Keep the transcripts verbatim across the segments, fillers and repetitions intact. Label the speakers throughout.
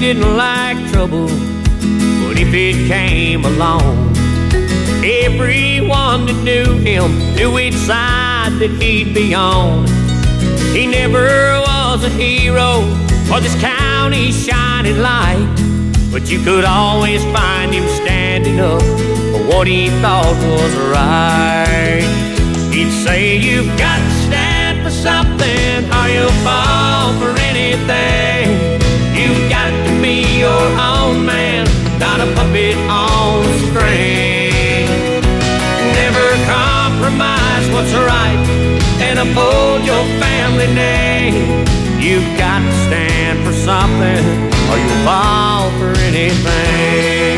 Speaker 1: didn't like trouble, but if it came along, everyone that knew him knew which side that he'd be on. He never was a hero or this county's shining light, but you could always find him standing up for what he thought was right. He'd say, you've got to stand for something or you'll fall for anything. You've got to be your own man, not a puppet on a string. Never compromise what's right and uphold your family name. You've got to stand for something or you'll fall for anything.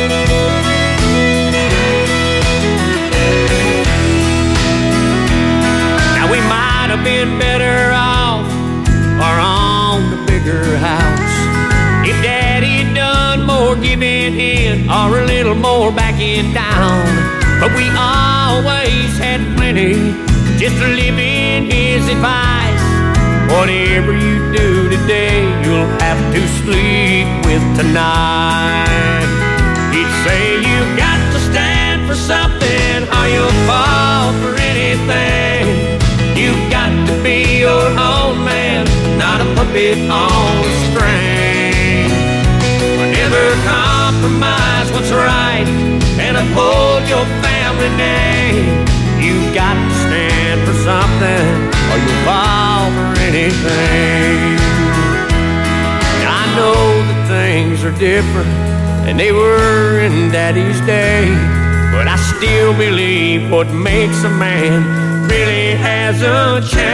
Speaker 1: Now we might have been better off or on the bigger house if Daddy done more giving in or a little more backing down. But we always had plenty just to live in his advice. Whatever you do today, you'll have to sleep with tonight. He'd say, you've got to stand for something or you'll fall for anything. You've got to be your own man, not a puppet on a string. Never compromise what's right and uphold your family name. You've got to stand for something or you'll fall for anything. I know that things are different than they were in Daddy's day, but I still believe what makes a man really hasn't changed.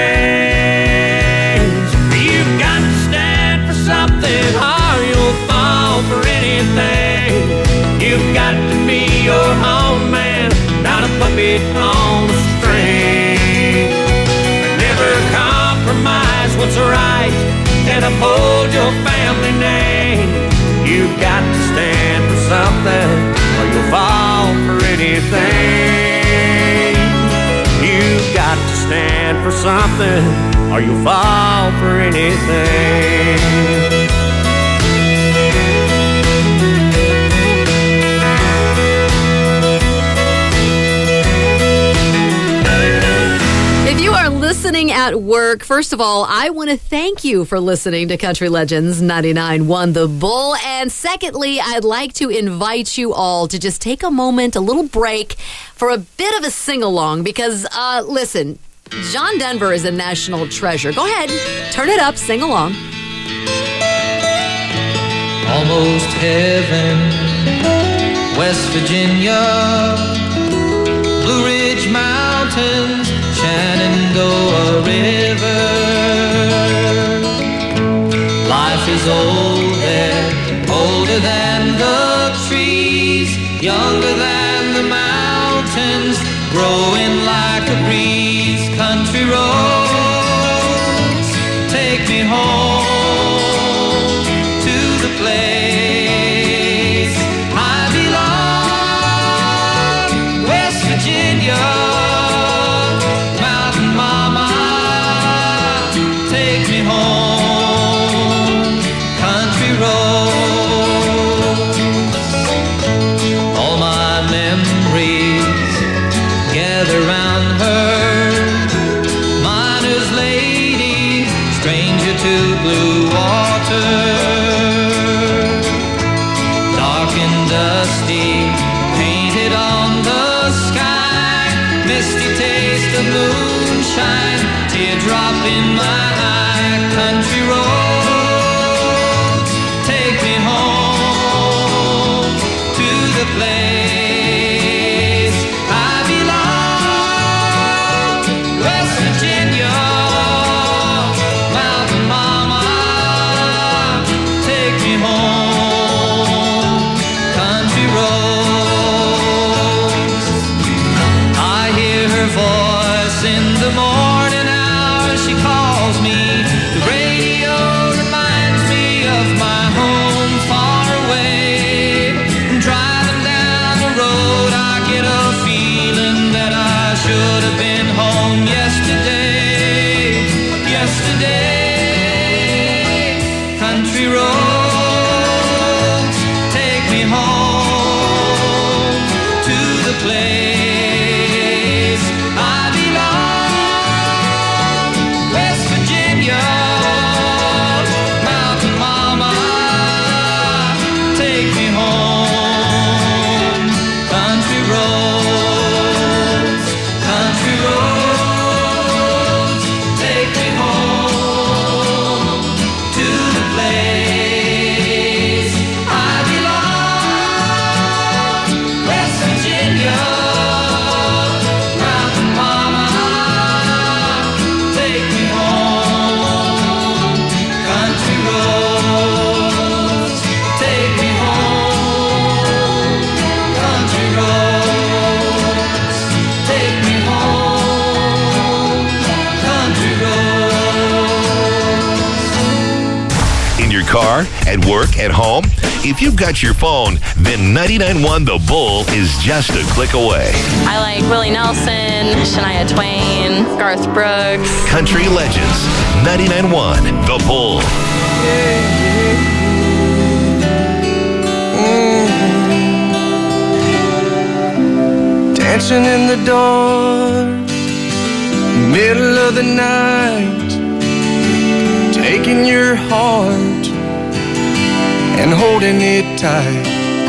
Speaker 1: You've got to stand for something or you'll fall for anything. You've got to be your own man, not a puppet on a string. Never compromise what's right and uphold your family name. You've got to stand for something or you'll fall for anything. You've got to stand for something or you'll fall for anything.
Speaker 2: If you are listening at work, first of all, I want to thank you for listening to Country Legends ninety-nine point one The Bull. And secondly, I'd like to invite you all to just take a moment, a little break, for a bit of a sing-along. Because, uh, listen, John Denver is a national treasure. Go ahead, turn it up, sing along.
Speaker 3: Almost heaven, West Virginia, Blue Ridge Mountains, Shenandoah River. Life is old there, older than the trees, younger than the mountains, growing like a breeze. Country roads, take me home to the place I belong, West Virginia. Teardrop in my eye, country roads, take me home to the place I belong, West Virginia, Mountain Mama, take me home, country roads. I hear her voice in the morning, she calls me. The radio reminds me of my home far away. Driving down the road, I get a feeling that I should have been home yesterday. Yesterday, country road.
Speaker 4: car, at work, at home? If you've got your phone, then ninety-nine point one The Bull is just a click away.
Speaker 5: I like Willie Nelson, Shania Twain, Garth Brooks.
Speaker 4: Country Legends, ninety-nine point one The Bull.
Speaker 6: Mm-hmm. Dancing in the dark, middle of the night, taking your heart and holding it tight.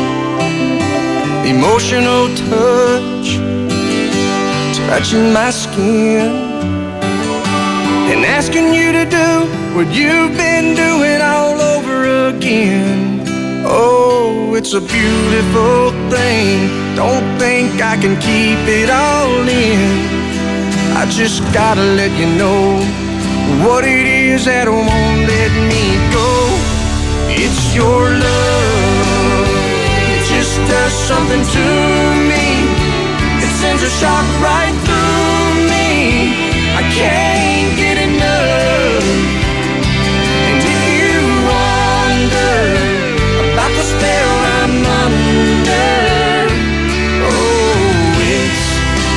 Speaker 6: Emotional touch, touching my skin, and asking you to do what you've been doing all over again. Oh, it's a beautiful thing. Don't think I can keep it all in. I just gotta let you know what it is that won't let me go. It's your love. It just does something to me. It sends a shock right through me. I can't get enough. And if you wonder about the spell I'm under, oh, it's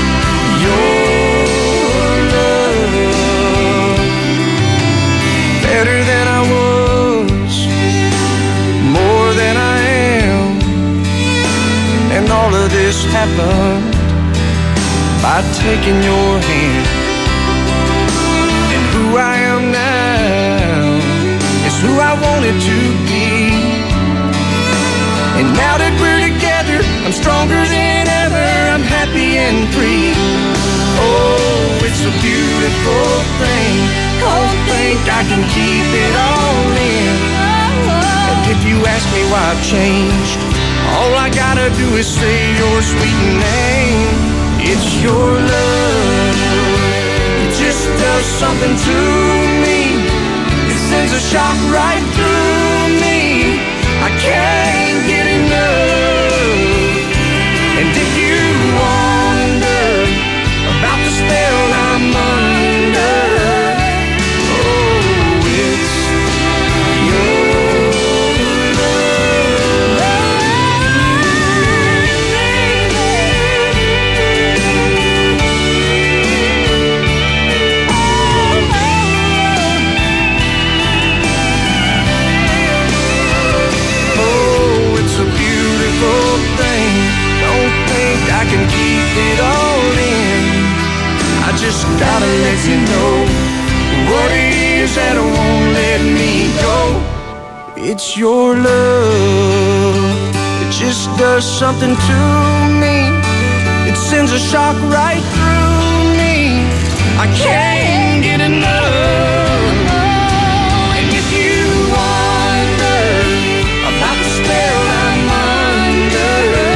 Speaker 6: your love. Better than I was, more than I am, and all of this happened by taking your hand. And who I am now is who I wanted to be. And now that we're together, I'm stronger than ever. I'm happy and free. Oh, it's a beautiful thing. Don't think I can keep it all in. And if you ask me why I've changed, all I gotta do is say your sweet name. It's your love. It just does something to me. It sends a shock right through me. I can't get enough. And if you wonder about the spell I'm under, oh, it's your I can keep it all in. I just gotta let you know what it is that won't let me go. It's your love. It just does something to me. It sends a shock right through me. I can't get enough. And if you wonder about the spell I'm under,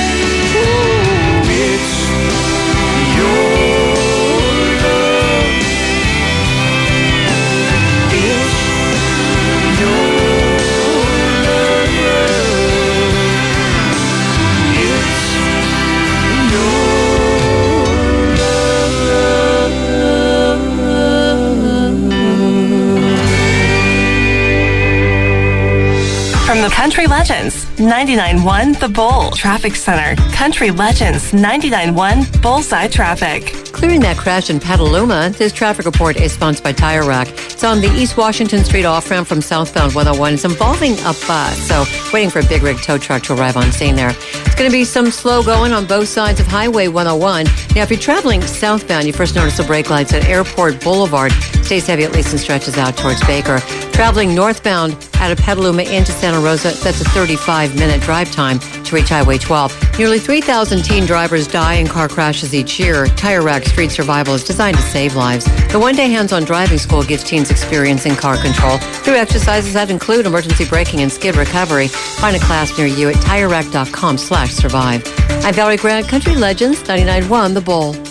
Speaker 7: from the Country Legends, ninety-nine point one The Bull Traffic Center. Country Legends, ninety-nine point one Bullseye Traffic.
Speaker 2: Clearing that crash in Petaluma, this traffic report is sponsored by Tire Rack. It's on the East Washington Street off-ramp from southbound one oh one. It's involving a bus, so waiting for a big rig tow truck to arrive on scene there. It's going to be some slow going on both sides of Highway one oh one. Now, if you're traveling southbound, you first notice the brake lights at Airport Boulevard. Stays heavy at least and stretches out towards Baker. Traveling northbound out of Petaluma into Santa Rosa, that's a thirty-five minute drive time to reach Highway twelve. Nearly three thousand teen drivers die in car crashes each year. Tire Rack Street Survival is designed to save lives. The one-day hands-on driving school gives teens experience in car control through exercises that include emergency braking and skid recovery. Find a class near you at tire rack dot com slash survive. I'm Valerie Grant, Country Legends, ninety-nine point one The Bull.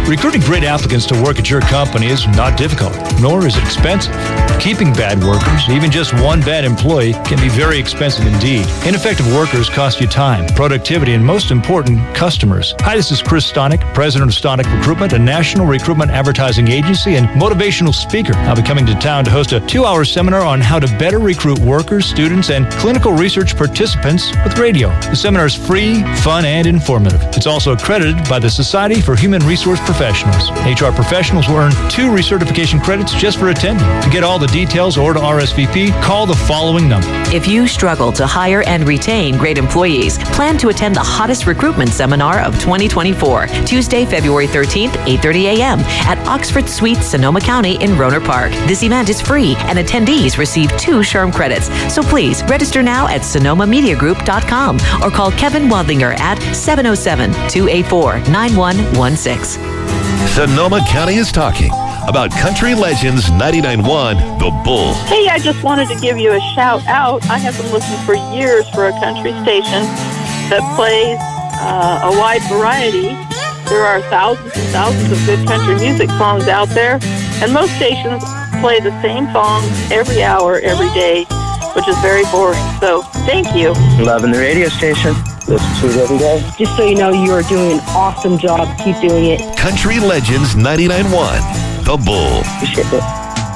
Speaker 8: Recruiting great applicants to work at your company is not difficult, nor is it expensive. Keeping bad workers, even just one bad employee, can be very expensive indeed. Ineffective workers cost you time, productivity, and most important, customers. Hi, this is Chris Stonick, president of Stonick Recruitment, a national recruitment advertising agency and motivational speaker. I'll be coming to town to host a two-hour seminar on how to better recruit workers, students, and clinical research participants with radio. The seminar is free, fun, and informative. It's also accredited by the Society for Human Resource Professionals. H R professionals will earn two recertification credits just for attending. To get all the details or to R S V P, call the following number.
Speaker 9: If you struggle to hire and retain great employees, plan to attend the hottest recruitment seminar of twenty twenty-four, Tuesday, February thirteenth, eight thirty a.m. at Oxford Suite, Sonoma County in Rohnert Park. This event is free and attendees receive two SHRM credits. So please register now at sonoma media group dot com or call Kevin Wadlinger at seven oh seven, two eight four, nine one one six.
Speaker 4: Sonoma County is talking about Country Legends ninety-nine point one, The Bull.
Speaker 10: Hey, I just wanted to give you a shout out. I have been looking for years for a country station that plays uh, a wide variety. There are thousands and thousands of good country music songs out there, and most stations play the same songs every hour, every day, which is very boring. So, thank you.
Speaker 11: Loving the radio station. Listen to it every day.
Speaker 12: Just so you know, you are doing an awesome job. Keep doing it.
Speaker 4: Country Legends ninety-nine point one, The Bull.
Speaker 11: Appreciate it.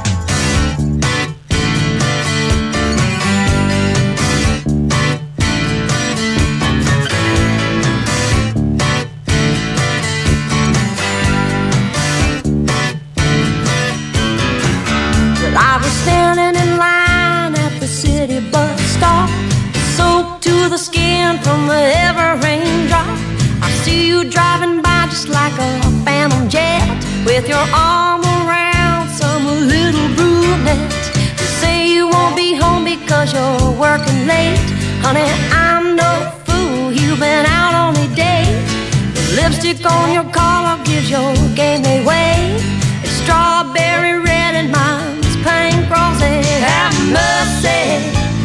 Speaker 13: I was standing in line at the city bus stop, soaked to the skin from the ever raindrop. I see you driving by just like a phantom jet, with your arm around some little brunette. You say you won't be home because you're working late. Honey, I'm no fool, you've been out on a date. The lipstick on your collar gives your game away. It's strawberry red and mine's pink rosy. Have mercy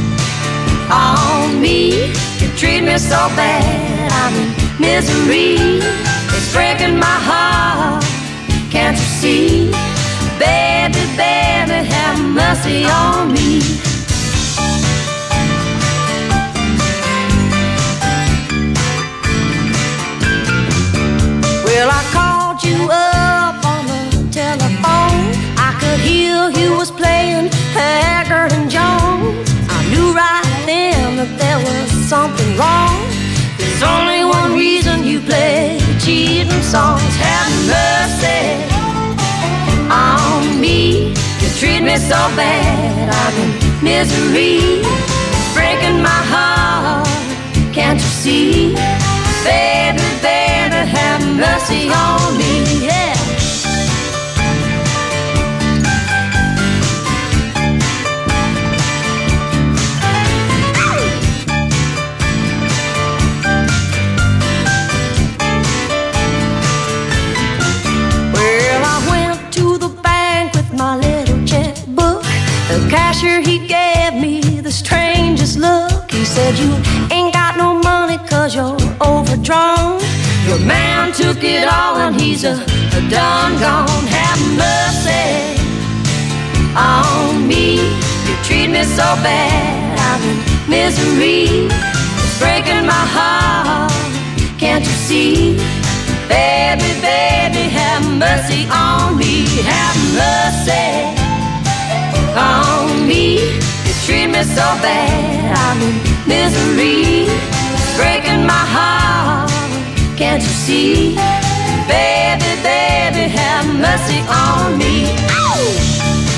Speaker 13: on me. You treat me so bad, I'm in misery. It's breaking my heart, can't you see? Baby, baby, have mercy on me. Well, I called you up on the telephone. I could hear you was playing Haggard and Jones. I knew right then that there was something wrong. There's only one reason you play cheating songs. Have mercy on me. You treat me so bad, I'm in misery. It's breaking my heart, can't you see? Baby, baby, have mercy on me, yeah. My little checkbook, the cashier, he gave me the strangest look. He said, you ain't got no money cause you're overdrawn. Your man took it all and he's a, a done gone. Have mercy on me. You treat me so bad, I'm in misery. It's breaking my heart, can't you see? Baby, baby, have mercy on me. Have mercy on me. You treat me so bad, I'm in misery. It's breaking my heart, can't you see? Baby, baby, have mercy on me. Ow!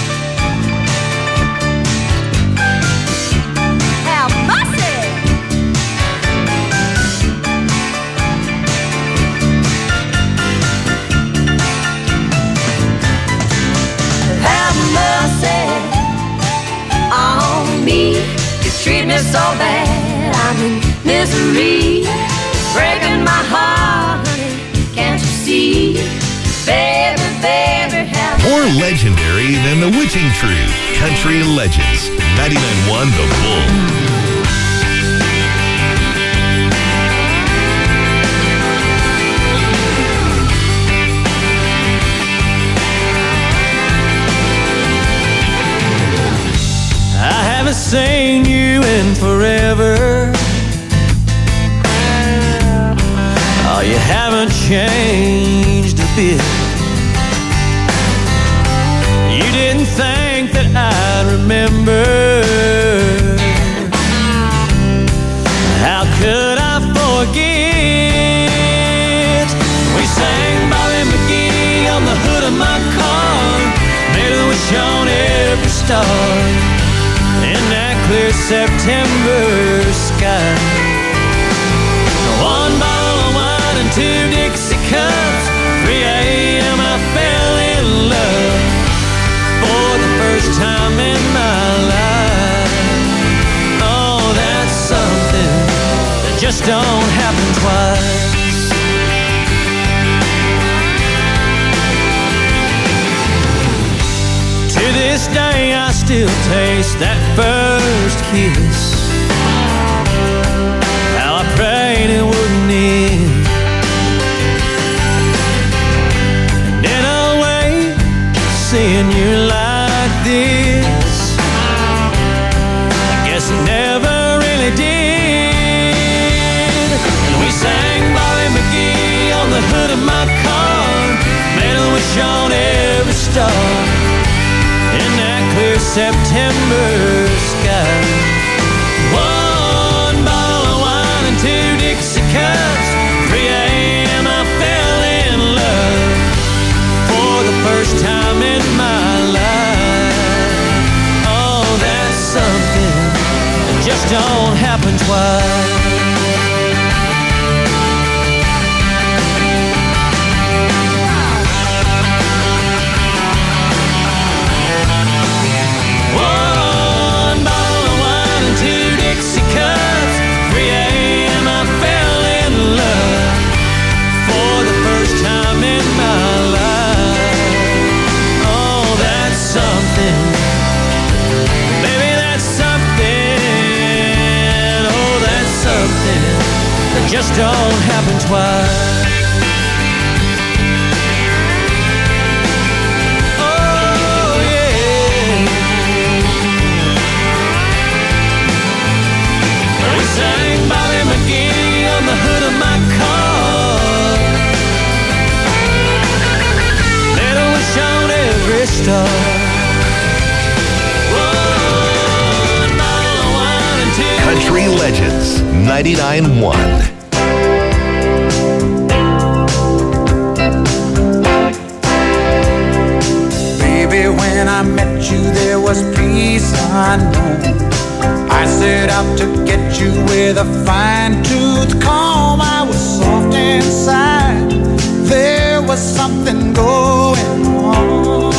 Speaker 13: Treat me so bad, I'm in misery. It's breaking my heart, honey, can't you see? Baby, baby, have
Speaker 4: More legendary than the Witching Tree. Country Legends ninety-nine point one, The Bull.
Speaker 3: changed a bit. You didn't think that I'd remember. How could I forget? We sang Bobby McGee on the hood of my car, made a wish on every star in that clear September sky. One bottle of wine and two Dixie cups, three a.m. I fell in love for the first time in my life. Oh, that's something that just don't happen twice. To this day I still taste that first kiss. How I prayed it wouldn't end. And in a way, seeing you like this, I guess it never really did. And we sang Bobby McGee on the hood of my car, made a wish on every star in that clear September sky. One bottle of wine and two Dixie cups, three a.m. I fell in love for the first time in my life. Oh, that's something that just don't happen twice. Just don't happen twice. Oh, yeah. We sang Bobby McGee on the hood of my car, made a wish on every star.
Speaker 4: Country Legends ninety-nine point one.
Speaker 14: When I met you, there was peace unknown. I set out to get you with a fine-tooth comb. I was soft inside. There was something going on.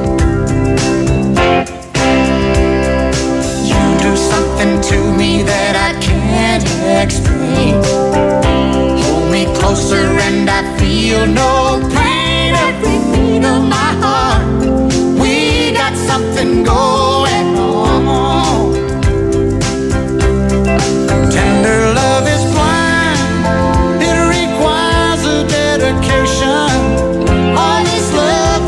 Speaker 14: You do something to me that I can't explain. Hold me closer and I feel no pain. Every beat of my heart, something going on. Tender love is blind. It requires a dedication. All this love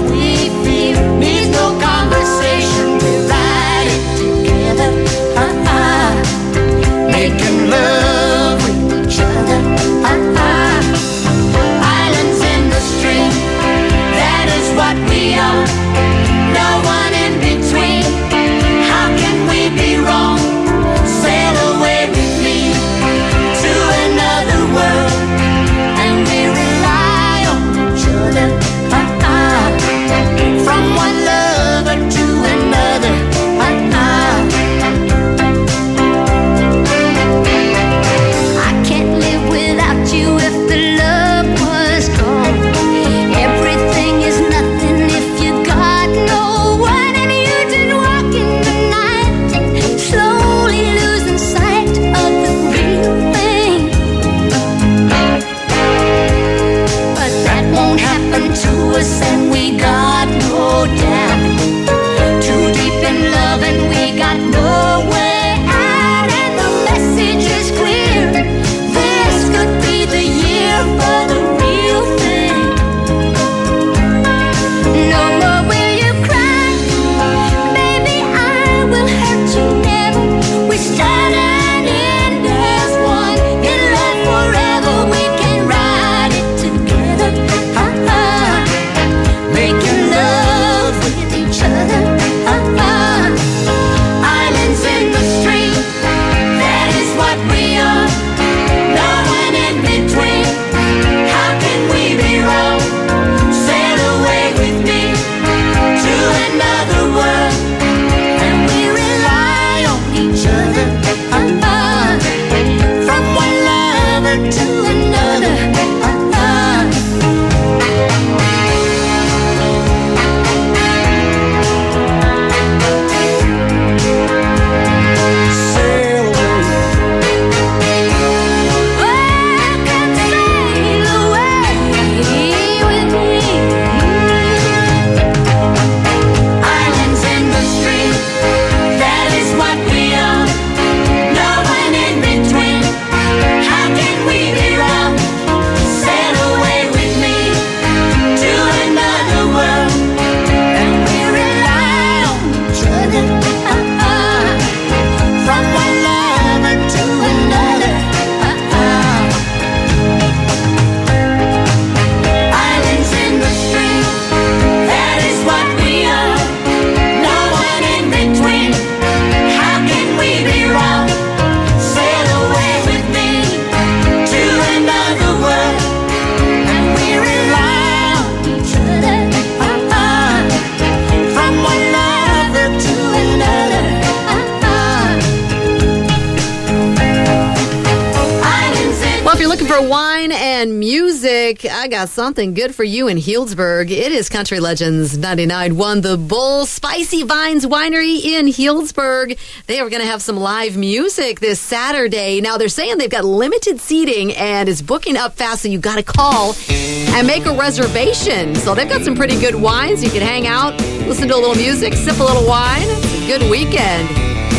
Speaker 2: traffic, I got something good for you in Healdsburg. It is Country Legends ninety-nine point one, The Bull, Spicy Vines Winery in Healdsburg. They are going to have some live music this Saturday. Now, they're saying they've got limited seating and it's booking up fast, so you got to call and make a reservation. So they've got some pretty good wines. You can hang out, listen to a little music, sip a little wine. It's a good weekend.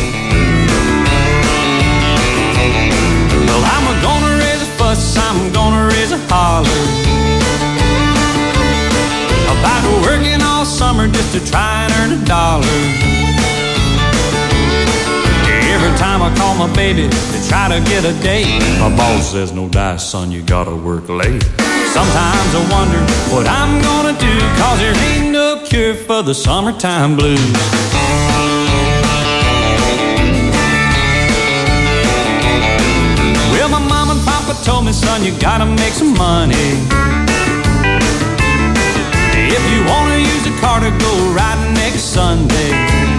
Speaker 3: Well, I'm gonna raise a fuss, I'm gonna raise a holler about working all summer just to try and earn a dollar. Every time I call my baby to try to get a date, my boss says, no dice, son, you gotta work late. Sometimes I wonder what I'm gonna do, cause there ain't no cure for the summertime blues. Well, my mom and papa told me, son, you gotta make some money. If you wanna use a car to go riding next Sunday.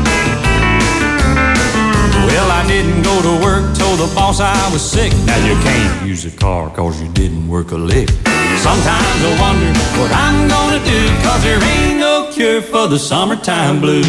Speaker 3: Well, I didn't go to work, told the boss I was sick. Now you can't use a car cause you didn't work a lick. Sometimes I wonder what I'm gonna do, cause there ain't no cure for the summertime blues.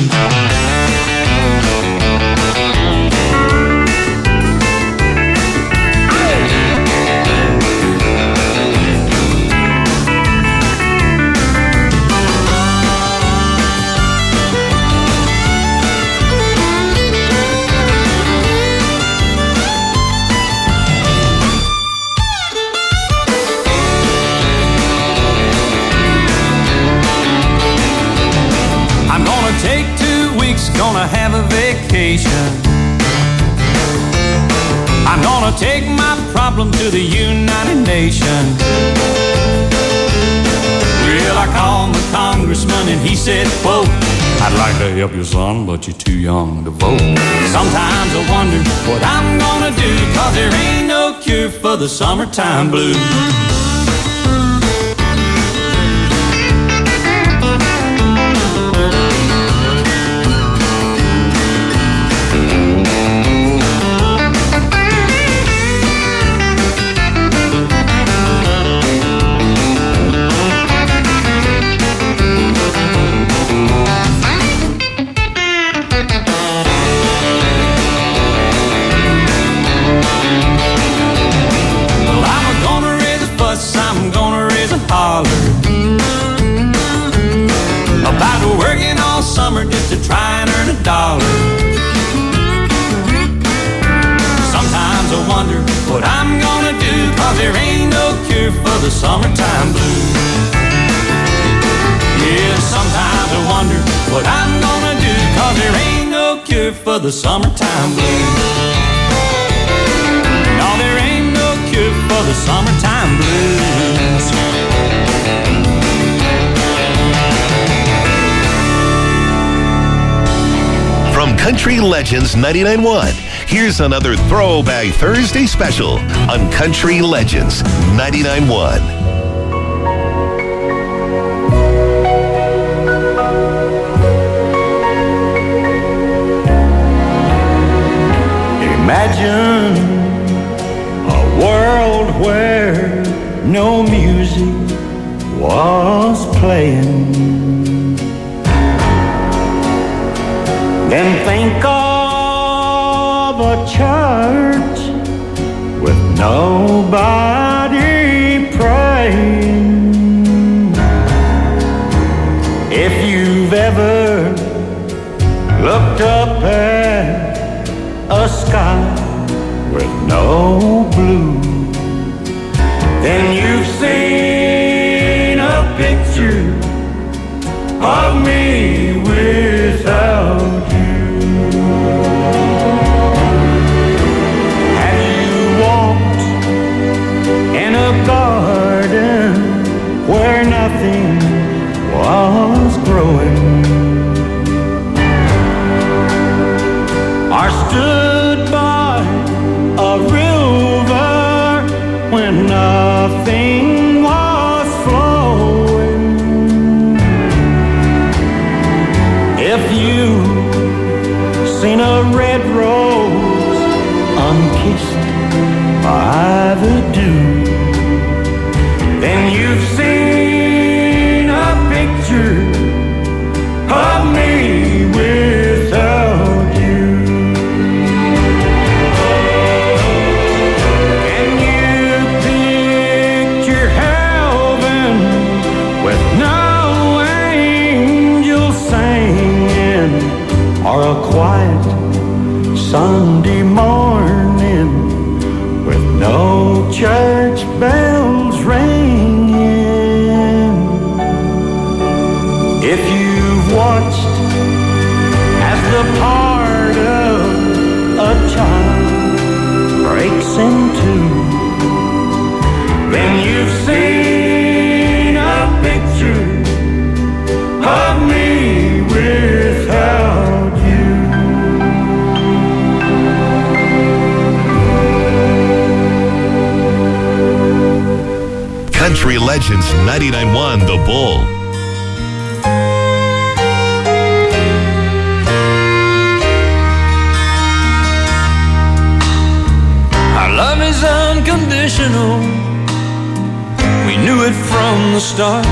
Speaker 3: Take two weeks, gonna have a vacation. I'm gonna take my problem to the United Nations. Well, I called the congressman and he said, quote, I'd like to help you, son, but you're too young to vote. Sometimes I wonder what I'm gonna do, cause there ain't no cure for the summertime blues. About working all summer just to try and earn a dollar. Sometimes I wonder what I'm gonna do, cause there ain't no cure for the summertime blues. Yeah, sometimes I wonder what I'm gonna do, cause there ain't no cure for the summertime blues. No, there ain't no cure for the summertime blues.
Speaker 4: From Country Legends ninety-nine point one, here's another Throwback Thursday special on Country Legends ninety-nine point one.
Speaker 14: Imagine a world where no music was playing. Then think of a church with nobody praying. If you've ever looked up at a sky with no blue, then you've seen a picture of me without you. Have you walked in a garden where nothing was growing? Or stood by a river when nothing was flowing? If you've seen a red rose unkissed by the dew, then you've
Speaker 15: a quiet Sunday morning with no church bells ringing. If you've watched as the part of a child breaks in two, then you've seen a picture of me without you.
Speaker 4: Country Legends ninety-nine point one The Bull.
Speaker 3: Our love is unconditional. We knew it from the start.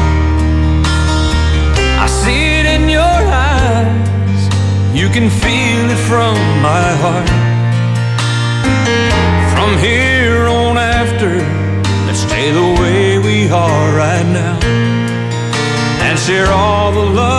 Speaker 3: I see it in your eyes. You can feel it from my heart. From here on after, stay the way we are right now and share all the love